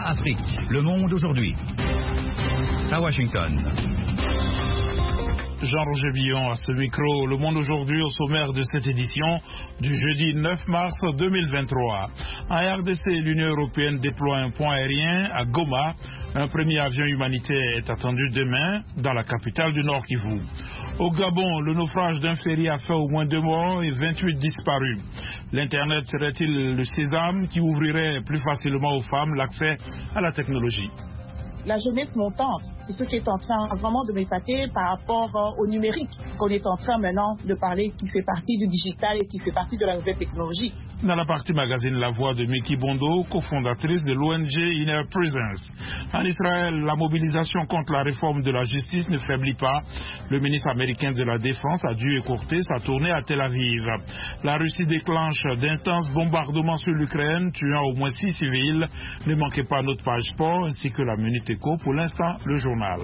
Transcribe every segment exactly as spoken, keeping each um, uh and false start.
Afrique. Le monde aujourd'hui. À Washington. Jean-Roger Billon à ce micro. Le monde aujourd'hui au sommaire de cette édition du jeudi neuf mars deux mille vingt-trois. En R D C, l'Union européenne déploie un pont aérien à Goma. Un premier avion humanitaire est attendu demain dans la capitale du Nord Kivu. Au Gabon, le naufrage d'un ferry a fait au moins deux morts et vingt-huit disparus. L'Internet serait-il le sésame qui ouvrirait plus facilement aux femmes l'accès à la technologie? La jeunesse montante, c'est ce qui est en train vraiment de m'épater par rapport euh, au numérique qu'on est en train maintenant de parler, qui fait partie du digital et qui fait partie de la nouvelle technologie. Dans la partie magazine La Voix de Miki Bondo, cofondatrice de l'O N G Inner Prisons. En Israël, la mobilisation contre la réforme de la justice ne faiblit pas. Le ministre américain de la Défense a dû écourter sa tournée à Tel Aviv. La Russie déclenche d'intenses bombardements sur l'Ukraine, tuant au moins six civils. Ne manquez pas notre page sport ainsi que la Minute Éco. Pour l'instant, le journal.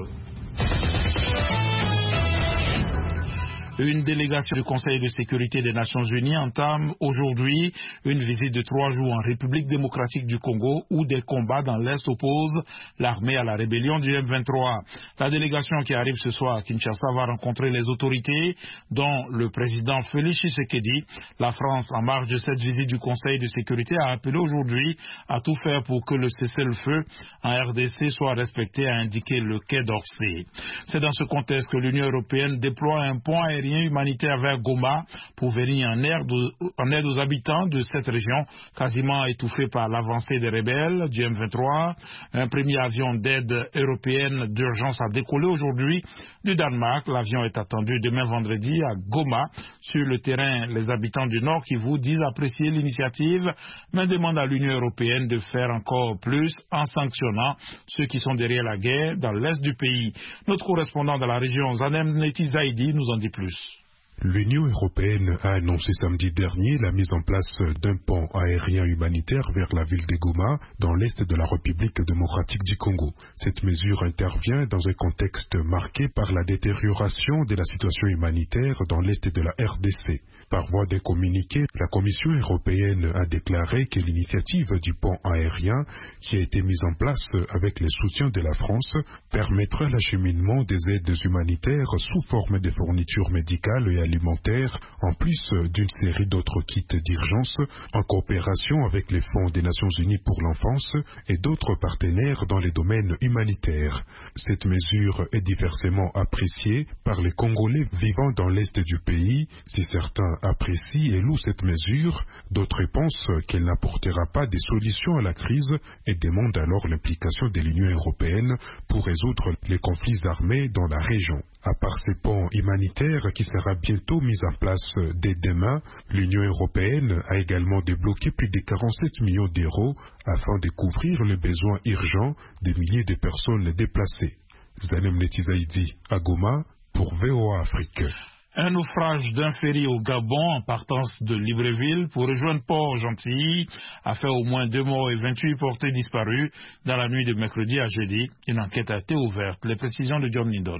Une délégation du Conseil de sécurité des Nations Unies entame aujourd'hui une visite de trois jours en République démocratique du Congo où des combats dans l'Est opposent l'armée à la rébellion du M vingt-trois. La délégation qui arrive ce soir à Kinshasa va rencontrer les autorités dont le président Félix Tshisekedi. La France, en marge de cette visite du Conseil de sécurité, a appelé aujourd'hui à tout faire pour que le cessez-le-feu en R D C soit respecté, a indiqué le Quai d'Orsay. C'est dans ce contexte que l'Union européenne déploie un pont aérien humanitaire vers Goma pour venir en aide, en aide aux habitants de cette région quasiment étouffée par l'avancée des rebelles du M vingt-trois. Un premier avion d'aide européenne d'urgence a décollé aujourd'hui du Danemark. L'avion est attendu demain vendredi à Goma. Sur le terrain, les habitants du Nord Kivu disent apprécier l'initiative, mais demandent à l'Union européenne de faire encore plus en sanctionnant ceux qui sont derrière la guerre dans l'Est du pays. Notre correspondant dans la région, Zanem Neti Zaidi, nous en dit plus. L'Union européenne a annoncé samedi dernier la mise en place d'un pont aérien humanitaire vers la ville de Goma, dans l'est de la République démocratique du Congo. Cette mesure intervient dans un contexte marqué par la détérioration de la situation humanitaire dans l'est de la R D C. Par voie d'un communiqué, la Commission européenne a déclaré que l'initiative du pont aérien, qui a été mise en place avec le soutien de la France, permettra l'acheminement des aides humanitaires sous forme de fournitures médicales et alimentaire, en plus d'une série d'autres kits d'urgence, en coopération avec les fonds des Nations Unies pour l'enfance et d'autres partenaires dans les domaines humanitaires. Cette mesure est diversement appréciée par les Congolais vivant dans l'est du pays. Si certains apprécient et louent cette mesure, d'autres pensent qu'elle n'apportera pas des solutions à la crise et demandent alors l'implication de l'Union européenne pour résoudre les conflits armés dans la région. À part ces ponts humanitaires qui sera bientôt mis en place dès demain, l'Union européenne a également débloqué plus de quarante-sept millions d'euros afin de couvrir les besoins urgents des milliers de personnes déplacées. Zanem Netizaidi à Goma pour V O A Afrique. Un naufrage d'un ferry au Gabon en partance de Libreville pour rejoindre Port-Gentil a fait au moins deux morts et vingt-huit portés disparus dans la nuit de mercredi à jeudi. Une enquête a été ouverte. Les précisions de John Lindon.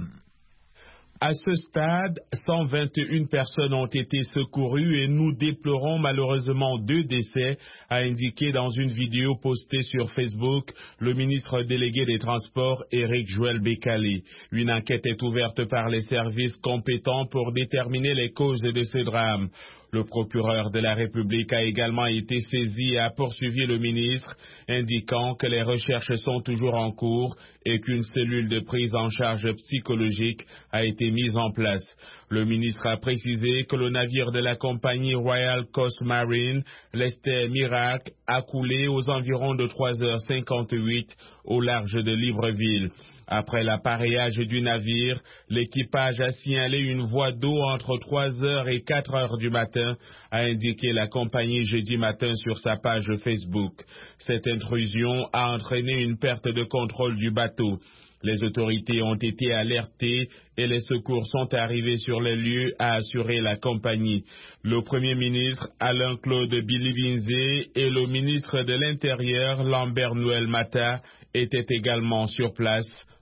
À ce stade, cent vingt et une personnes ont été secourues et nous déplorons malheureusement deux décès, a indiqué dans une vidéo postée sur Facebook le ministre délégué des Transports, Éric Joël Bécalé. Une enquête est ouverte par les services compétents pour déterminer les causes de ce drame. Le procureur de la République a également été saisi et a poursuivi le ministre, indiquant que les recherches sont toujours en cours et qu'une cellule de prise en charge psychologique a été mise en place. Le ministre a précisé que le navire de la compagnie Royal Coast Marine, l'Esther Miracle, a coulé aux environs de trois heures cinquante-huit au large de Libreville. Après l'appareillage du navire, l'équipage a signalé une voie d'eau entre trois heures et quatre heures du matin, a indiqué la compagnie jeudi matin sur sa page Facebook. Cette intrusion a entraîné une perte de contrôle du bateau. Les autorités ont été alertées et les secours sont arrivés sur les lieux, a assuré la compagnie. Le Premier ministre Alain-Claude Bilivinze et le ministre de l'Intérieur Lambert Noël Mata étaient également sur place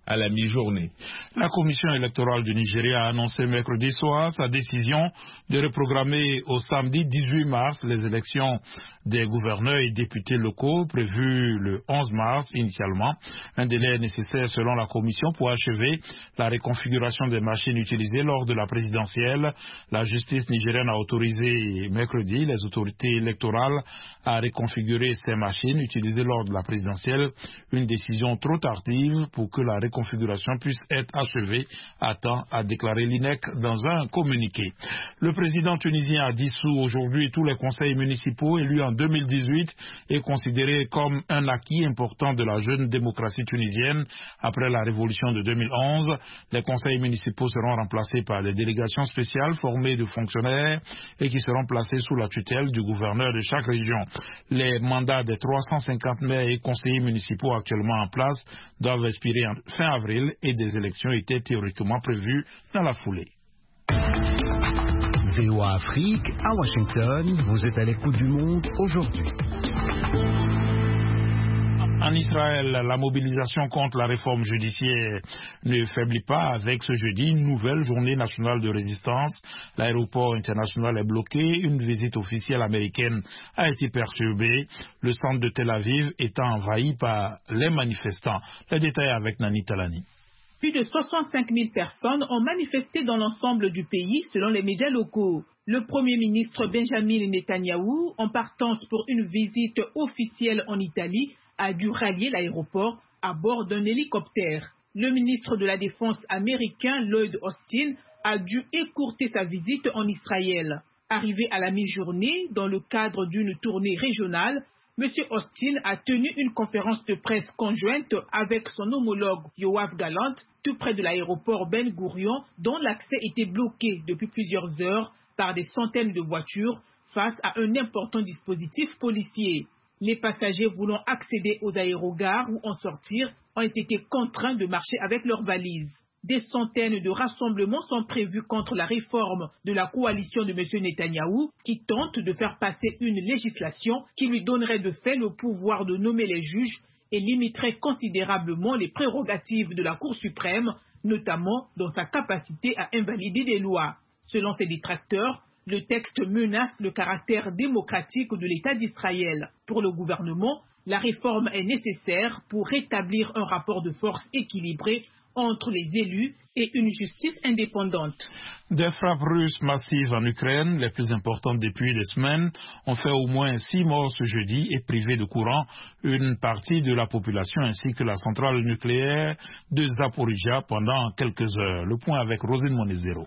à la mi-journée. La commission électorale du Nigeria a annoncé mercredi soir sa décision de reprogrammer au samedi dix-huit mars les élections des gouverneurs et députés locaux prévues le onze mars initialement. Un délai nécessaire selon la commission pour achever la reconfiguration des machines utilisées lors de la présidentielle. La justice nigérienne a autorisé mercredi les autorités électorales à reconfigurer ces machines utilisées lors de la présidentielle. Une décision trop tardive pour que la reconfiguration puisse être achevée à temps, a déclaré l'I N E C dans un communiqué. Le président tunisien a dissous aujourd'hui tous les conseils municipaux élus en deux mille dix-huit et considéré comme un acquis important de la jeune démocratie tunisienne après la révolution de deux mille onze. Les conseils municipaux seront remplacés par des délégations spéciales formées de fonctionnaires et qui seront placées sous la tutelle du gouverneur de chaque région. Les mandats des trois cent cinquante maires et conseillers municipaux actuellement en place doivent expirer en fin avril et des élections étaient théoriquement prévues dans la foulée. V O A Afrique, à Washington, vous êtes à l'écoute du monde aujourd'hui. En Israël, la mobilisation contre la réforme judiciaire ne faiblit pas avec ce jeudi une nouvelle journée nationale de résistance. L'aéroport international est bloqué, une visite officielle américaine a été perturbée, le centre de Tel Aviv étant envahi par les manifestants. Les détails avec Nani Talani. Plus de soixante-cinq mille personnes ont manifesté dans l'ensemble du pays, selon les médias locaux. Le Premier ministre Benjamin Netanyahou, en partance pour une visite officielle en Italie, a dû rallier l'aéroport à bord d'un hélicoptère. Le ministre de la Défense américain Lloyd Austin a dû écourter sa visite en Israël. Arrivé à la mi-journée, dans le cadre d'une tournée régionale, M. Austin a tenu une conférence de presse conjointe avec son homologue Yoav Gallant, tout près de l'aéroport Ben Gourion, dont l'accès était bloqué depuis plusieurs heures par des centaines de voitures face à un important dispositif policier. Les passagers voulant accéder aux aérogares ou en sortir ont été contraints de marcher avec leurs valises. Des centaines de rassemblements sont prévus contre la réforme de la coalition de M. Netanyahou qui tente de faire passer une législation qui lui donnerait de fait le pouvoir de nommer les juges et limiterait considérablement les prérogatives de la Cour suprême, notamment dans sa capacité à invalider des lois. Selon ses détracteurs, le texte menace le caractère démocratique de l'État d'Israël. Pour le gouvernement, la réforme est nécessaire pour rétablir un rapport de force équilibré entre les élus et une justice indépendante. Des frappes russes massives en Ukraine, les plus importantes depuis des semaines, ont fait au moins six morts ce jeudi et privé de courant une partie de la population ainsi que la centrale nucléaire de Zaporizhzhia pendant quelques heures. Le point avec Rosine Monezero.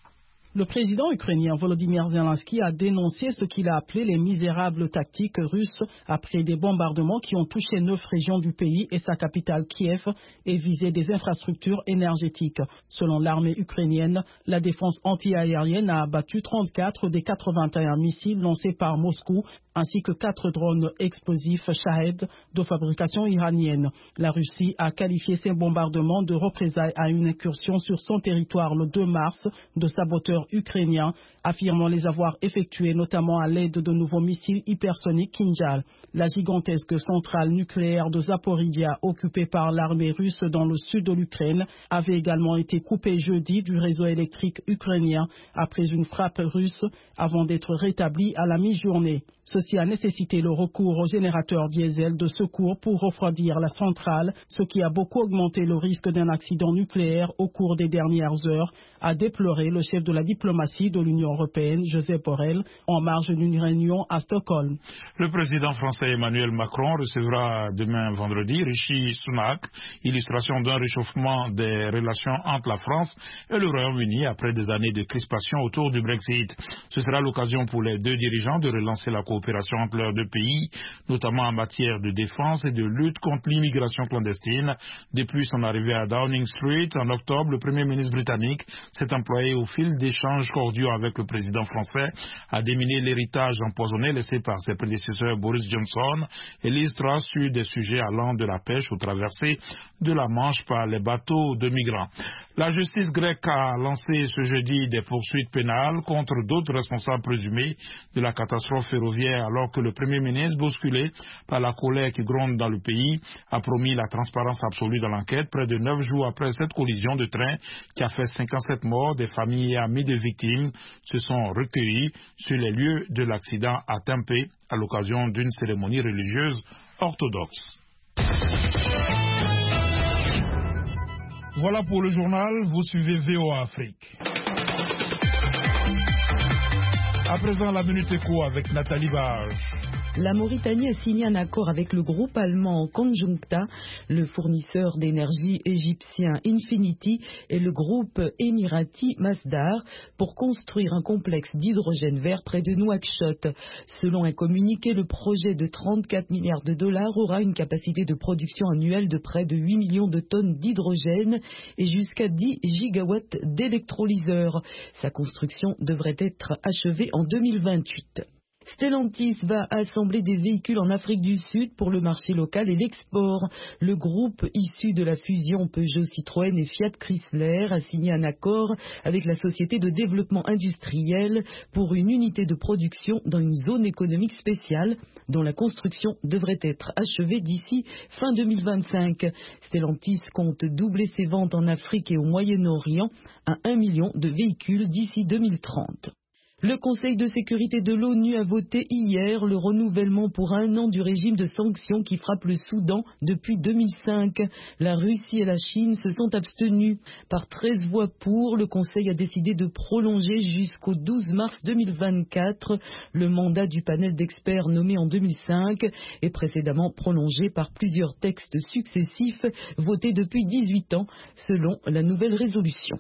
Le président ukrainien Volodymyr Zelensky a dénoncé ce qu'il a appelé les misérables tactiques russes après des bombardements qui ont touché neuf régions du pays et sa capitale Kiev et visé des infrastructures énergétiques. Selon l'armée ukrainienne, la défense anti-aérienne a abattu trente-quatre des quatre-vingt-un missiles lancés par Moscou ainsi que quatre drones explosifs Shahed de fabrication iranienne. La Russie a qualifié ces bombardements de représailles à une incursion sur son territoire le deux mars de saboteurs ukrainiens, affirmant les avoir effectués notamment à l'aide de nouveaux missiles hypersoniques Kinjal. La gigantesque centrale nucléaire de Zaporizhzhia, occupée par l'armée russe dans le sud de l'Ukraine, avait également été coupée jeudi du réseau électrique ukrainien après une frappe russe avant d'être rétablie à la mi-journée. Ceci a nécessité le recours aux générateurs diesel de secours pour refroidir la centrale, ce qui a beaucoup augmenté le risque d'un accident nucléaire au cours des dernières heures, a déploré le chef de la diplomatie de l'Union européenne, Josep Borrell, en marge d'une réunion à Stockholm. Le président français Emmanuel Macron recevra demain vendredi Rishi Sunak, illustration d'un réchauffement des relations entre la France et le Royaume-Uni après des années de crispation autour du Brexit. Ce sera l'occasion pour les deux dirigeants de relancer la coopération entre leurs deux pays, notamment en matière de défense et de lutte contre l'immigration clandestine. Depuis son arrivée à Downing Street en octobre, le Premier ministre britannique s'est employé au fil d'échanges cordiaux avec le président français à déminer l'héritage empoisonné laissé par ses prédécesseurs Boris Johnson et Liz Truss sur des sujets allant de la pêche aux traversées de la Manche par les bateaux de migrants. La justice grecque a lancé ce jeudi des poursuites pénales contre d'autres responsables présumés de la catastrophe ferroviaire alors que le Premier ministre, bousculé par la colère qui gronde dans le pays, a promis la transparence absolue dans l'enquête près de neuf jours après cette collision de train qui a fait cinquante-sept morts. Des familles et amis de victimes se sont recueillis sur les lieux de l'accident à Tempe à l'occasion d'une cérémonie religieuse orthodoxe. Voilà pour le journal, vous suivez V O A Afrique. À présent, la Minute Éco avec Nathalie Barge. La Mauritanie a signé un accord avec le groupe allemand Conjuncta, le fournisseur d'énergie égyptien Infinity et le groupe émirati Masdar pour construire un complexe d'hydrogène vert près de Nouakchott. Selon un communiqué, le projet de trente-quatre milliards de dollars aura une capacité de production annuelle de près de huit millions de tonnes d'hydrogène et jusqu'à dix gigawatts d'électrolyseurs. Sa construction devrait être achevée en deux mille vingt-huit. Stellantis va assembler des véhicules en Afrique du Sud pour le marché local et l'export. Le groupe issu de la fusion Peugeot-Citroën et Fiat Chrysler a signé un accord avec la société de développement industriel pour une unité de production dans une zone économique spéciale dont la construction devrait être achevée d'ici fin deux mille vingt-cinq. Stellantis compte doubler ses ventes en Afrique et au Moyen-Orient à un million de véhicules d'ici deux mille trente. Le Conseil de sécurité de l'ONU a voté hier le renouvellement pour un an du régime de sanctions qui frappe le Soudan depuis deux mille cinq. La Russie et la Chine se sont abstenues. Par treize voix pour, le Conseil a décidé de prolonger jusqu'au douze mars deux mille vingt-quatre le mandat du panel d'experts nommé en deux mille cinq et précédemment prolongé par plusieurs textes successifs votés depuis dix-huit ans selon la nouvelle résolution.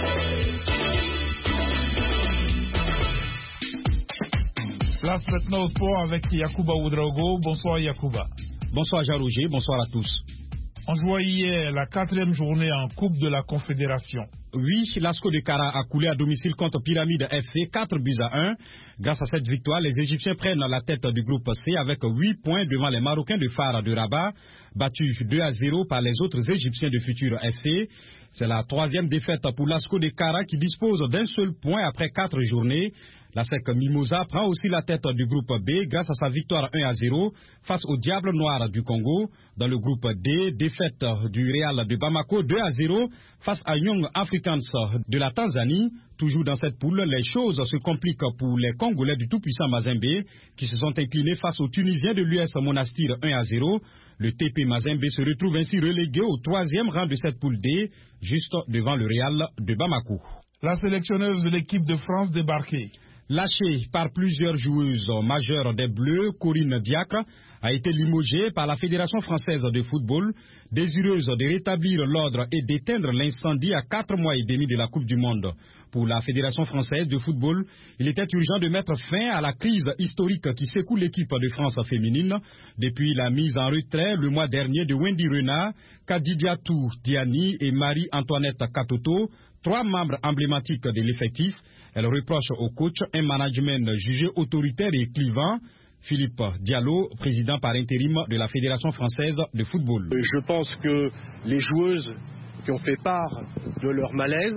Place maintenant au sport avec Yacouba Ouedraogo. Bonsoir Yacouba. Bonsoir Jean-Roger, bonsoir à tous. On jouait hier la quatrième journée en Coupe de la Confédération. Oui, l'Asco de Kara a coulé à domicile contre Pyramide F C, quatre buts à un. Grâce à cette victoire, les Égyptiens prennent la tête du groupe C avec huit points devant les Marocains de Phare de Rabat, battus deux à zéro par les autres Égyptiens de Futur F C. C'est la troisième défaite pour l'Asco de Kara qui dispose d'un seul point après quatre journées. La S E C Mimosa prend aussi la tête du groupe B grâce à sa victoire un à zéro face au Diable Noir du Congo. Dans le groupe D, défaite du Real de Bamako deux à zéro face à Young Africans de la Tanzanie. Toujours dans cette poule, les choses se compliquent pour les Congolais du tout-puissant Mazembe qui se sont inclinés face aux Tunisiens de l'U S Monastir un à zéro. Le T P Mazembe se retrouve ainsi relégué au troisième rang de cette poule D, juste devant le Real de Bamako. La sélectionneuse de l'équipe de France débarquée. Lâchée par plusieurs joueuses majeures des Bleus, Corinne Diacre a été limogée par la Fédération française de football, désireuse de rétablir l'ordre et d'éteindre l'incendie à quatre mois et demi de la Coupe du Monde. Pour la Fédération française de football, il était urgent de mettre fin à la crise historique qui secoue l'équipe de France féminine depuis la mise en retrait le mois dernier de Wendy Renard, Kadidiatou Diani et Marie-Antoinette Katoto, trois membres emblématiques de l'effectif. Elle reproche au coach un management jugé autoritaire et clivant. Philippe Diallo, président par intérim de la Fédération française de football. Je pense que les joueuses qui ont fait part de leur malaise,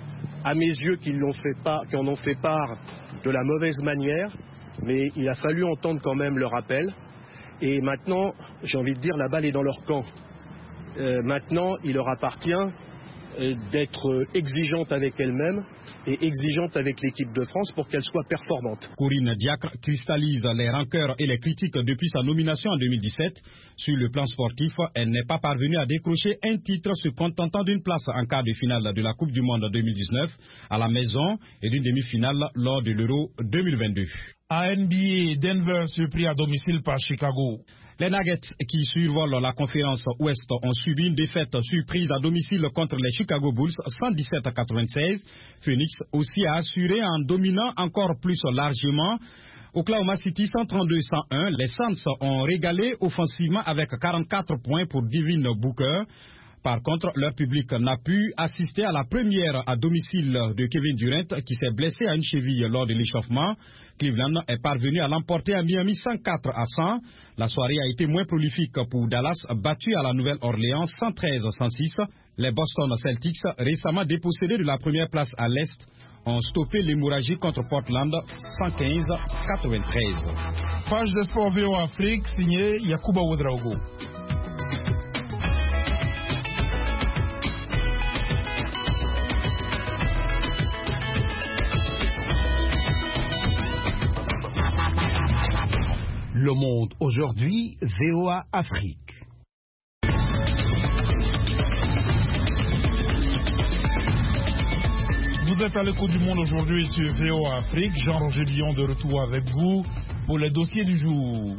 à mes yeux qui, l'ont fait part, qui en ont fait part de la mauvaise manière, mais il a fallu entendre quand même leur appel. Et maintenant, j'ai envie de dire, la balle est dans leur camp. Euh, maintenant, il leur appartient euh, d'être exigeante avec elles-mêmes et exigeante avec l'équipe de France pour qu'elle soit performante. Corinne Diacre cristallise les rancœurs et les critiques depuis sa nomination en deux mille dix-sept. Sur le plan sportif, elle n'est pas parvenue à décrocher un titre se contentant d'une place en quart de finale de la Coupe du Monde deux mille dix-neuf à la maison et d'une demi-finale lors de l'Euro deux mille vingt-deux. À N B A, Denver surpris à domicile par Chicago. Les Nuggets qui survolent la conférence Ouest ont subi une défaite surprise à domicile contre les Chicago Bulls cent dix-sept à quatre-vingt-seize. Phoenix aussi a assuré en dominant encore plus largement Oklahoma City cent trente-deux à cent un. Les Suns ont régalé offensivement avec quarante-quatre points pour Devin Booker. Par contre, leur public n'a pu assister à la première à domicile de Kevin Durant qui s'est blessé à une cheville lors de l'échauffement. Cleveland est parvenu à l'emporter à Miami cent quatre à cent. La soirée a été moins prolifique pour Dallas, battu à la Nouvelle-Orléans cent treize à cent six. Les Boston Celtics, récemment dépossédés de la première place à l'Est, ont stoppé l'hémorragie contre Portland cent quinze à quatre-vingt-treize. Page de sport V O A Afrique, signé Yacouba Ouedraogo. Le Monde aujourd'hui, V O A Afrique. Vous êtes à l'écoute du Monde aujourd'hui sur V O A Afrique. Jean-Roger Lyon de retour avec vous pour les dossiers du jour.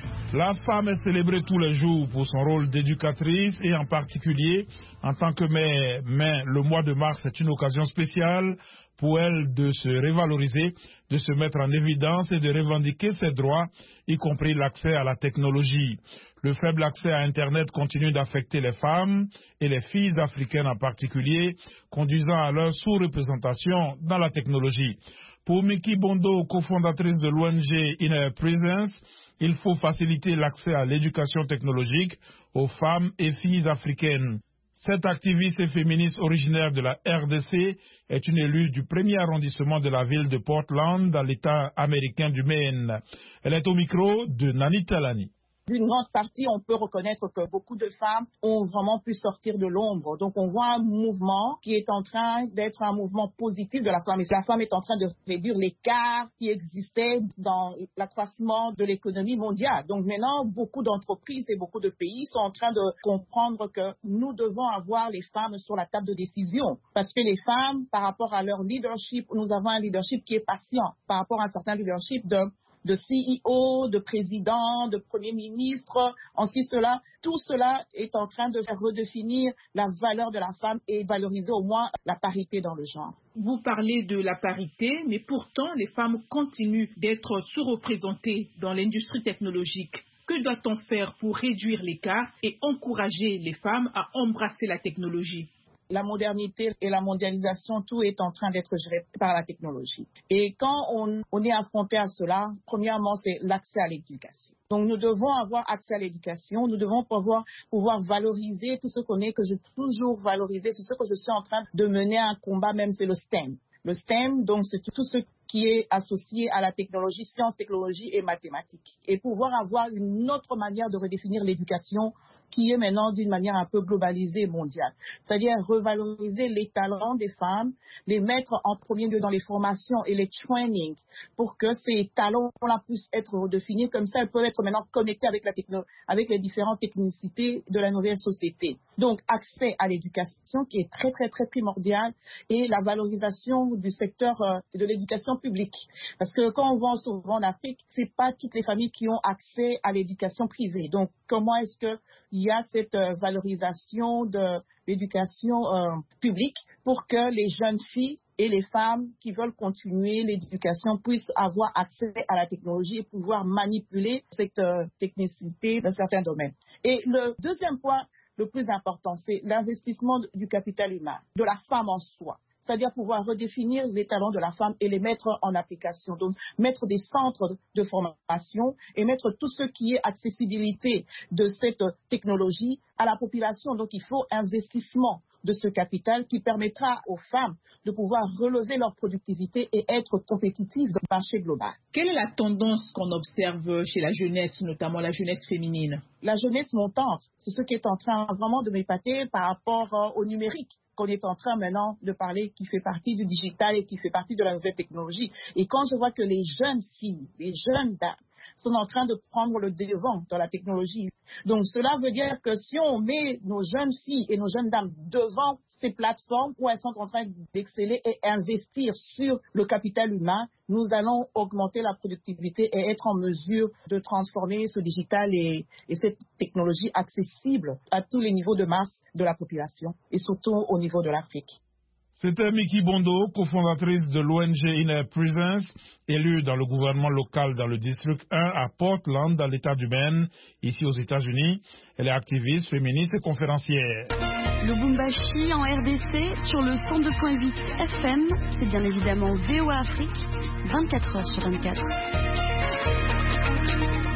La femme est célébrée tous les jours pour son rôle d'éducatrice et en particulier en tant que mère. Mais le mois de mars est une occasion spéciale pour elle de se revaloriser, de se mettre en évidence et de revendiquer ses droits, y compris l'accès à la technologie. Le faible accès à Internet continue d'affecter les femmes et les filles africaines en particulier, conduisant à leur sous-représentation dans la technologie. Pour Miki Bondo, cofondatrice de l'O N G Inner Presence, il faut faciliter l'accès à l'éducation technologique aux femmes et filles africaines. Cette activiste et féministe originaire de la R D C est une élue du premier arrondissement de la ville de Portland dans l'État américain du Maine. Elle est au micro de Nani Talani. D'une grande partie, on peut reconnaître que beaucoup de femmes ont vraiment pu sortir de l'ombre. Donc, on voit un mouvement qui est en train d'être un mouvement positif de la femme. Et la femme est en train de réduire l'écart qui existait dans l'accroissement de l'économie mondiale. Donc, maintenant, beaucoup d'entreprises et beaucoup de pays sont en train de comprendre que nous devons avoir les femmes sur la table de décision. Parce que les femmes, par rapport à leur leadership, nous avons un leadership qui est patient par rapport à un certain leadership de de C E O, de président, de premier ministre, ainsi cela, tout cela est en train de faire redéfinir la valeur de la femme et valoriser au moins la parité dans le genre. Vous parlez de la parité, mais pourtant les femmes continuent d'être sous-représentées dans l'industrie technologique. Que doit-on faire pour réduire l'écart et encourager les femmes à embrasser la technologie ? La modernité et la mondialisation, tout est en train d'être géré par la technologie. Et quand on, on est affronté à cela, premièrement, c'est l'accès à l'éducation. Donc, nous devons avoir accès à l'éducation, nous devons pouvoir, pouvoir valoriser tout ce qu'on est, que j'ai toujours valorisé, c'est ce que je suis en train de mener un combat, même c'est le S T E M. Le S T E M, donc, c'est tout ce qui est associé à la technologie, sciences, technologie et mathématiques. Et pouvoir avoir une autre manière de redéfinir l'éducation qui est maintenant d'une manière un peu globalisée et mondiale. C'est-à-dire revaloriser les talents des femmes, les mettre en premier lieu dans les formations et les trainings pour que ces talents-là puissent être redéfinis. Comme ça, elles peuvent être maintenant connectées avec, la techno- avec les différentes technicités de la nouvelle société. Donc, accès à l'éducation qui est très, très, très primordial et la valorisation du secteur euh, de l'éducation publique. Parce que quand on voit souvent en Afrique, c'est pas toutes les familles qui ont accès à l'éducation privée. Donc, comment est-ce que il y a cette euh, valorisation de l'éducation euh, publique pour que les jeunes filles et les femmes qui veulent continuer l'éducation puissent avoir accès à la technologie et pouvoir manipuler cette euh, technicité dans certains domaines. Et le deuxième point, le plus important, c'est l'investissement du capital humain, de la femme en soi. C'est-à-dire pouvoir redéfinir les talents de la femme et les mettre en application. Donc, mettre des centres de formation et mettre tout ce qui est accessibilité de cette technologie à la population. Donc, il faut investissement de ce capital qui permettra aux femmes de pouvoir relever leur productivité et être compétitives dans le marché global. Quelle est la tendance qu'on observe chez la jeunesse, notamment la jeunesse féminine? La jeunesse montante, c'est ce qui est en train vraiment de m'épater par rapport au numérique qu'on est en train maintenant de parler, qui fait partie du digital et qui fait partie de la nouvelle technologie. Et quand je vois que les jeunes filles, les jeunes dames sont en train de prendre le devant dans la technologie, donc cela veut dire que si on met nos jeunes filles et nos jeunes dames devant ces plateformes où elles sont en train d'exceller et investir sur le capital humain, nous allons augmenter la productivité et être en mesure de transformer ce digital et, et cette technologie accessible à tous les niveaux de masse de la population et surtout au niveau de l'Afrique. C'était Miki Bondo, cofondatrice de l'O N G Inner Presence, élue dans le gouvernement local dans le district un à Portland, dans l'État du Maine, ici aux États-Unis. Elle est activiste, féministe et conférencière. Le Bumbashi en R D C sur le cent deux point huit F M, c'est bien évidemment V O A Afrique, vingt-quatre heures sur vingt-quatre.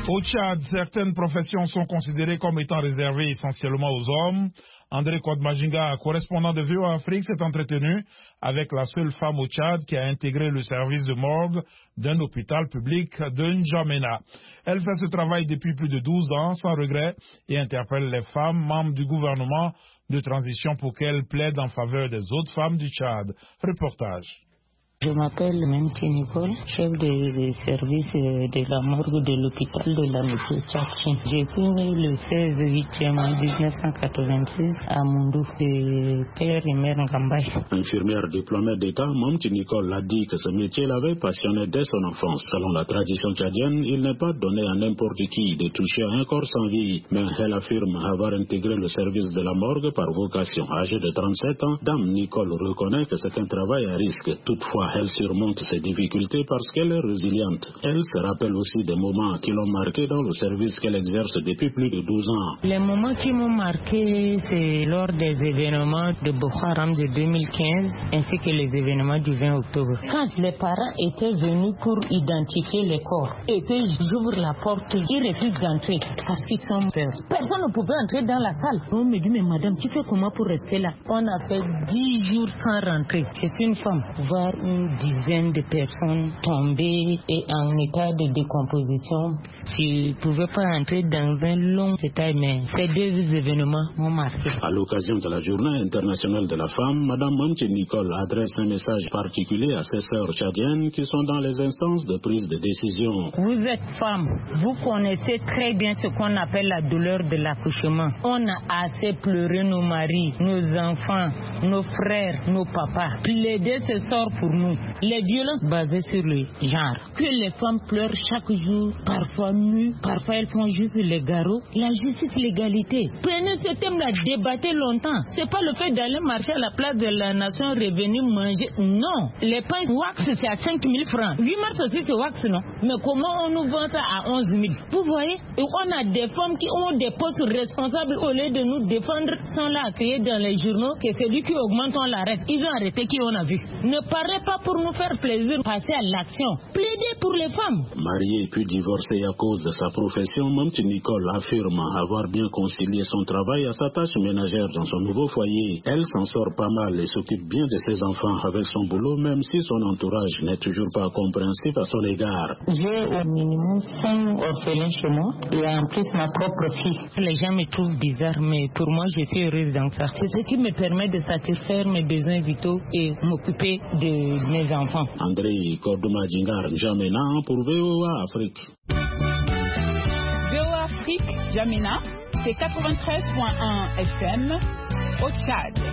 Au Tchad, certaines professions sont considérées comme étant réservées essentiellement aux hommes. André Kwadmajinga, correspondant de V O A Afrique, s'est entretenu avec la seule femme au Tchad qui a intégré le service de morgue d'un hôpital public de N'Djamena. Elle fait ce travail depuis plus de douze ans sans regret et interpelle les femmes membres du gouvernement de transition pour qu'elles plaident en faveur des autres femmes du Tchad. Reportage. Je m'appelle Memti Nicole, chef de, de service de la morgue de l'hôpital de l'amitié tchadien. J'ai signé le seize huitième dix-neuf cent quatre-vingt-six à Moundou, de père et mère Ngambay. Infirmière diplômée d'État, Memti Nicole a dit que ce métier l'avait passionné dès son enfance. Selon la tradition tchadienne, il n'est pas donné à n'importe qui de toucher à un corps sans vie, mais elle affirme avoir intégré le service de la morgue par vocation. Âgée de trente-sept ans, Dame Nicole reconnaît que c'est un travail à risque. Toutefois, elle surmonte ses difficultés parce qu'elle est résiliente. Elle se rappelle aussi des moments qui l'ont marquée dans le service qu'elle exerce depuis plus de douze ans. Les moments qui m'ont marqué, c'est lors des événements de Boko Haram de deux mille quinze ainsi que les événements du vingt octobre. Quand les parents étaient venus pour identifier les corps et que j'ouvre la porte, ils refusent d'entrer parce qu'ils sont peur. Personne ne pouvait entrer dans la salle. On me dit, mais madame, tu fais comment pour rester là? On a fait dix jours sans rentrer. Je suis une femme. Voir une dizaine de personnes tombées et en état de décomposition. Je ne pouvais pas entrer dans un long détail, mais ces deux événements m'ont marqué. À l'occasion de la Journée internationale de la femme, Madame Memti Nicole adresse un message particulier à ses sœurs tchadiennes qui sont dans les instances de prise de décision. Vous êtes femme, vous connaissez très bien ce qu'on appelle la douleur de l'accouchement. On a assez pleuré nos maris, nos enfants, nos frères, nos papas. Plaider ce sort pour nous. Les violences basées sur le genre. Que les femmes pleurent chaque jour, parfois nues, parfois elles font juste les garrots. La justice, l'égalité. Prenez ce thème-là, débattez longtemps. C'est pas le fait d'aller marcher à la place de la nation, revenir manger. Non. Les pains wax, c'est à cinq mille francs. huit mars aussi, c'est wax, non? Mais comment on nous vend ça à onze mille? Vous voyez? Et on a des femmes qui ont des postes responsables au lieu de nous défendre, sont là à crier dans les journaux que c'est lui qui augmente, on l'arrête. Ils ont arrêté qui on a vu. Ne parlez pas pour nous faire plaisir, passer à l'action. Plaidez pour les femmes. Mariée puis divorcée à cause de sa profession, Memti Nicole affirme avoir bien concilié son travail à sa tâche ménagère dans son nouveau foyer. Elle s'en sort pas mal et s'occupe bien de ses enfants avec son boulot, même si son entourage n'est toujours pas compréhensif à son égard. J'ai au minimum cinq orphelins chez moi et en plus ma propre fille. Les gens me trouvent bizarre, mais pour moi je suis heureuse dans ça. C'est ce qui me permet de satisfaire mes besoins vitaux et m'occuper de mes enfants. André Kwadmajinga, N'Djamena pour V O A Afrique. V O A Afrique, N'Djamena, c'est quatre-vingt-treize point un F M au Tchad.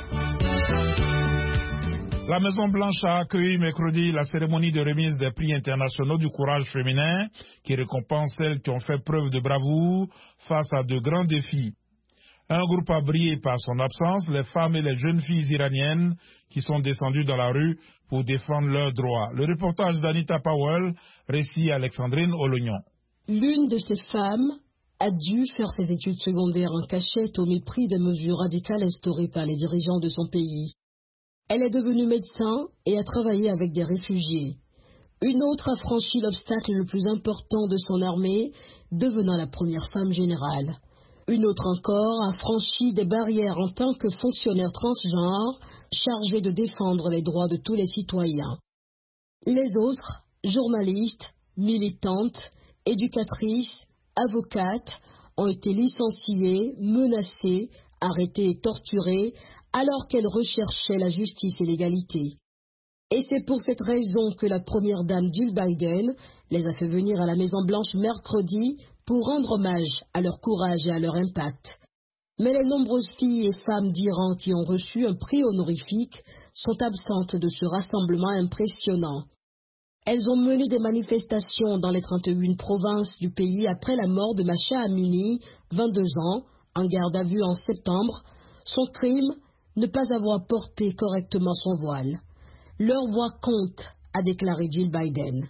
La Maison Blanche a accueilli mercredi la cérémonie de remise des prix internationaux du courage féminin qui récompense celles qui ont fait preuve de bravoure face à de grands défis. Un groupe a brillé par son absence, les femmes et les jeunes filles iraniennes qui sont descendues dans la rue pour défendre leurs droits. Le reportage d'Anita Powell, récit Alexandrine Olognon. L'une de ces femmes a dû faire ses études secondaires en cachette au mépris des mesures radicales instaurées par les dirigeants de son pays. Elle est devenue médecin et a travaillé avec des réfugiés. Une autre a franchi l'obstacle le plus important de son armée, devenant la première femme générale. Une autre encore a franchi des barrières en tant que fonctionnaire transgenre chargé de défendre les droits de tous les citoyens. Les autres, journalistes, militantes, éducatrices, avocates, ont été licenciées, menacées, arrêtées et torturées alors qu'elles recherchaient la justice et l'égalité. Et c'est pour cette raison que la première dame Jill Biden les a fait venir à la Maison-Blanche mercredi pour rendre hommage à leur courage et à leur impact. Mais les nombreuses filles et femmes d'Iran qui ont reçu un prix honorifique sont absentes de ce rassemblement impressionnant. Elles ont mené des manifestations dans les trente-et-une provinces du pays après la mort de Masha Amini, vingt-deux ans, en garde à vue en septembre. Son crime, ne pas avoir porté correctement son voile. Leur voix compte, a déclaré Jill Biden.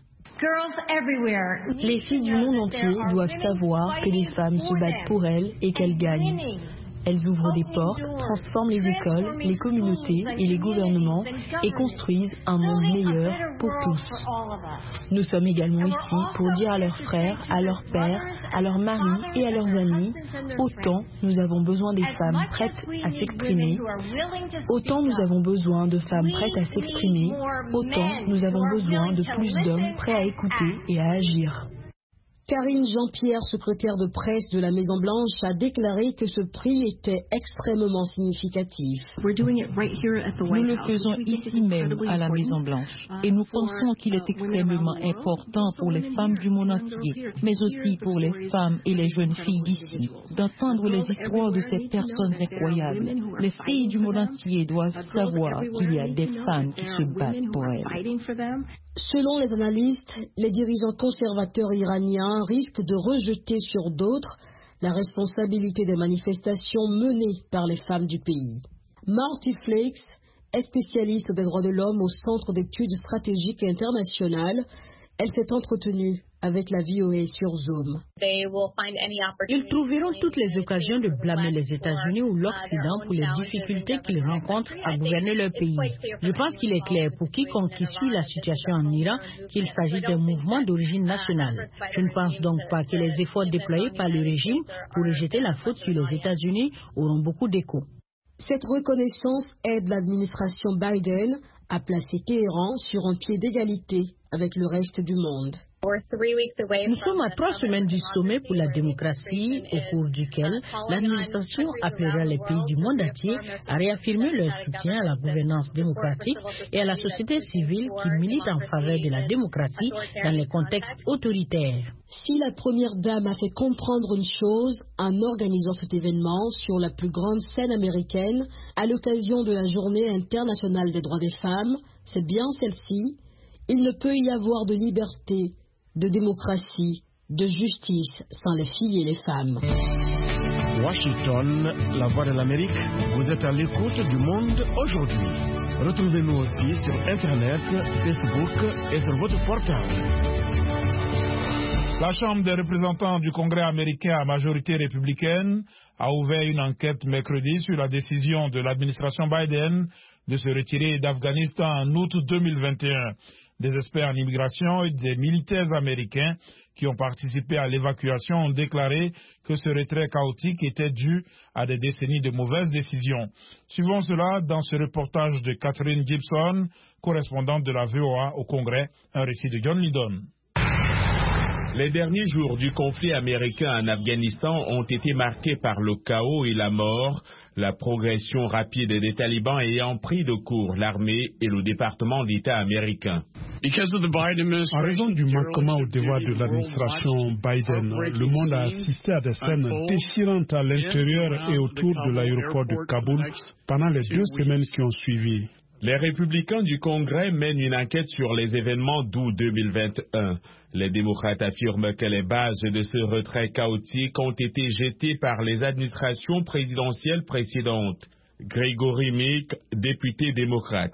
Les filles du monde entier doivent savoir que les femmes se battent pour elles et qu'elles gagnent. Elles ouvrent des portes, transforment les écoles, les communautés et les gouvernements et construisent un monde meilleur pour tous. Nous sommes également ici pour dire à leurs frères, à leurs pères, à leurs maris et à leurs amis, autant nous avons besoin des femmes prêtes à s'exprimer, autant nous avons besoin de femmes prêtes à s'exprimer, autant nous avons besoin de plus d'hommes prêts à écouter et à agir. Karine Jean-Pierre, secrétaire de presse de la Maison-Blanche, a déclaré que ce prix était extrêmement significatif. Nous le faisons ici même à la Maison-Blanche et nous pensons qu'il est extrêmement important pour les femmes du monde entier, mais aussi pour les femmes et les jeunes filles d'ici, d'entendre les histoires de ces personnes incroyables. Les filles du monde entier doivent savoir qu'il y a des femmes qui se battent pour elles. Selon les analystes, les dirigeants conservateurs iraniens risquent de rejeter sur d'autres la responsabilité des manifestations menées par les femmes du pays. Marty Flakes est spécialiste des droits de l'homme au Centre d'études stratégiques et internationales. Elle s'est entretenue avec la V O A sur Zoom. Ils trouveront toutes les occasions de blâmer les États-Unis ou l'Occident pour les difficultés qu'ils rencontrent à gouverner leur pays. Je pense qu'il est clair pour quiconque qui suit la situation en Iran qu'il s'agit d'un mouvement d'origine nationale. Je ne pense donc pas que les efforts déployés par le régime pour rejeter la faute sur les États-Unis auront beaucoup d'écho. Cette reconnaissance aide l'administration Biden à placer Téhéran sur un pied d'égalité avec le reste du monde. Nous sommes à trois semaines du sommet pour la démocratie, au cours duquel l'administration appellera les pays du monde entier à réaffirmer leur soutien à la gouvernance démocratique et à la société civile qui milite en faveur de la démocratie dans les contextes autoritaires. Si la première dame a fait comprendre une chose en organisant cet événement sur la plus grande scène américaine à l'occasion de la Journée internationale des droits des femmes, c'est bien celle-ci. Il ne peut y avoir de liberté, de démocratie, de justice sans les filles et les femmes. Washington, la voix de l'Amérique, vous êtes à l'écoute du monde aujourd'hui. Retrouvez-nous aussi sur Internet, Facebook et sur votre portable. La Chambre des représentants du Congrès américain à majorité républicaine a ouvert une enquête mercredi sur la décision de l'administration Biden de se retirer d'Afghanistan en août deux mille vingt et un. Des experts en immigration et des militaires américains qui ont participé à l'évacuation ont déclaré que ce retrait chaotique était dû à des décennies de mauvaises décisions. Suivons cela dans ce reportage de Catherine Gibson, correspondante de la V O A au Congrès, un récit de John Lydon. Les derniers jours du conflit américain en Afghanistan ont été marqués par le chaos et la mort, la progression rapide des talibans ayant pris de court l'armée et le département d'État américain. En raison du manquement au devoir de l'administration Biden, le monde a assisté à des scènes déchirantes à l'intérieur et autour de l'aéroport de Kaboul pendant les deux semaines qui ont suivi. Les républicains du Congrès mènent une enquête sur les événements d'août deux mille vingt et un. Les démocrates affirment que les bases de ce retrait chaotique ont été jetées par les administrations présidentielles précédentes. Gregory Meek, député démocrate.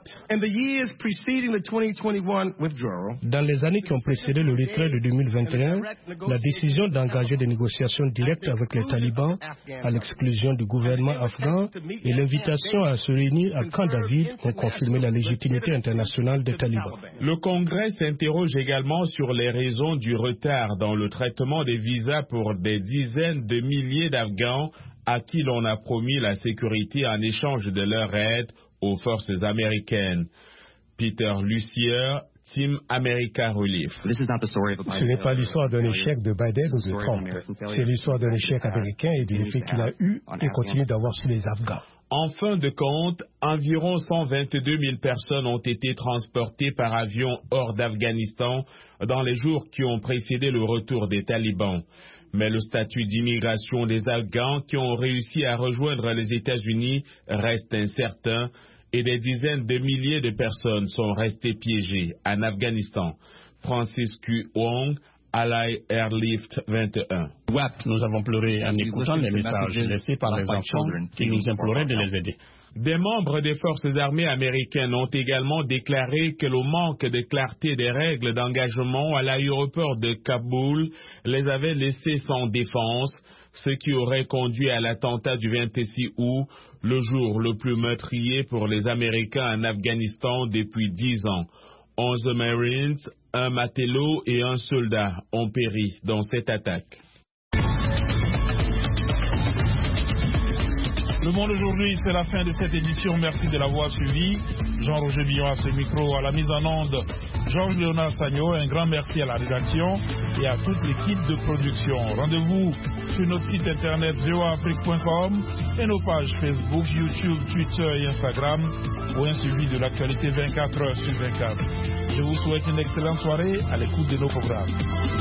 Dans les années qui ont précédé le retrait de deux mille vingt et un, la décision d'engager des négociations directes avec les talibans à l'exclusion du gouvernement afghan et l'invitation à se réunir à Camp David ont confirmé la légitimité internationale des talibans. Le Congrès s'interroge également sur les raisons du retard dans le traitement des visas pour des dizaines de milliers d'Afghans à qui l'on a promis la sécurité en échange de leur aide aux forces américaines. Peter Lucier, Team America Relief. Ce n'est pas l'histoire d'un échec de Biden ou de Trump. C'est l'histoire d'un échec américain et de l'effet qu'il a eu et continue d'avoir sur les Afghans. En fin de compte, environ cent vingt-deux mille personnes ont été transportées par avion hors d'Afghanistan dans les jours qui ont précédé le retour des talibans. Mais le statut d'immigration des Afghans qui ont réussi à rejoindre les États-Unis reste incertain et des dizaines de milliers de personnes sont restées piégées en Afghanistan. Francis Q. Wong, Ally Airlift vingt et un. Nous avons pleuré en écoutant les messages laissés par les enfants qui nous imploraient de les aider. Des membres des forces armées américaines ont également déclaré que le manque de clarté des règles d'engagement à l'aéroport de Kaboul les avait laissés sans défense, ce qui aurait conduit à l'attentat du vingt-six août, le jour le plus meurtrier pour les Américains en Afghanistan depuis dix ans. Onze Marines, un matelot et un soldat ont péri dans cette attaque. Le Monde aujourd'hui, c'est la fin de cette édition. Merci de l'avoir suivi. Jean-Roger Billon à ce micro, à la mise en onde, Georges Léonard Sagno. Un grand merci à la rédaction et à toute l'équipe de production. Rendez-vous sur notre site internet v o a afrique point com et nos pages Facebook, YouTube, Twitter et Instagram pour un suivi de l'actualité vingt-quatre heures sur vingt-quatre. Je vous souhaite une excellente soirée à l'écoute de nos programmes.